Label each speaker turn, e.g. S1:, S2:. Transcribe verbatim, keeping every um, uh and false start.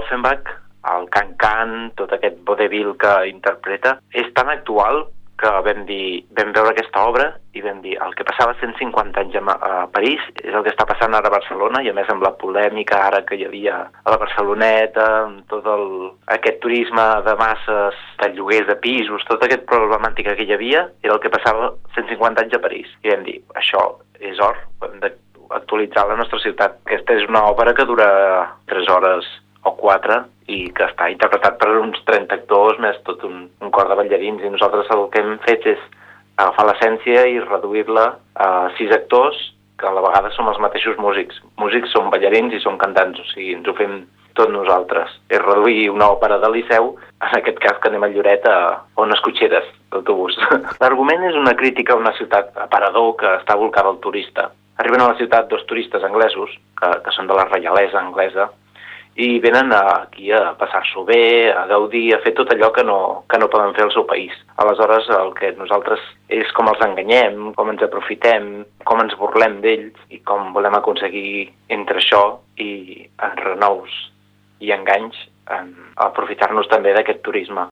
S1: Offenbach, el can-can, tot aquest vodevil que interpreta, és tan actual que vam dir, vam veure aquesta obra i vam dir el que passava cent cinquanta anys a París és el que està passant ara a Barcelona, i a més amb la polèmica ara que hi havia a la Barceloneta, amb tot el, aquest turisme de masses, de lloguers de pisos, tota aquesta problemàtica que hi havia era el que passava cent cinquanta anys a París. I vam dir, això és or, hem d'actualitzar la nostra ciutat. Aquesta és una òpera que dura tres hores o quatre, i que està interpretat per uns trenta actors, més tot un, un cor de ballarins, i nosaltres el que hem fet és agafar l'essència i reduir-la a sis actors, que a la vegada som els mateixos músics. Músics són ballarins i són cantants, o sigui, ens ho fem tot nosaltres. És reduir una òpera del Liceu, en aquest cas que anem a Lloret, a, a unes cotxeres d'autobús. L'argument és una crítica a una ciutat aparador que està volcada al turista. Arriben a la ciutat dos turistes anglesos, que, que són de la reialesa anglesa, i venen aquí a passar-s'ho bé, a gaudir, a fer tot allò que no, que no poden fer al seu país. Aleshores, el que nosaltres és com els enganyem, com ens aprofitem, com ens burlem d'ells i com volem aconseguir entre això i en renous i enganys en aprofitar-nos també d'aquest turisme.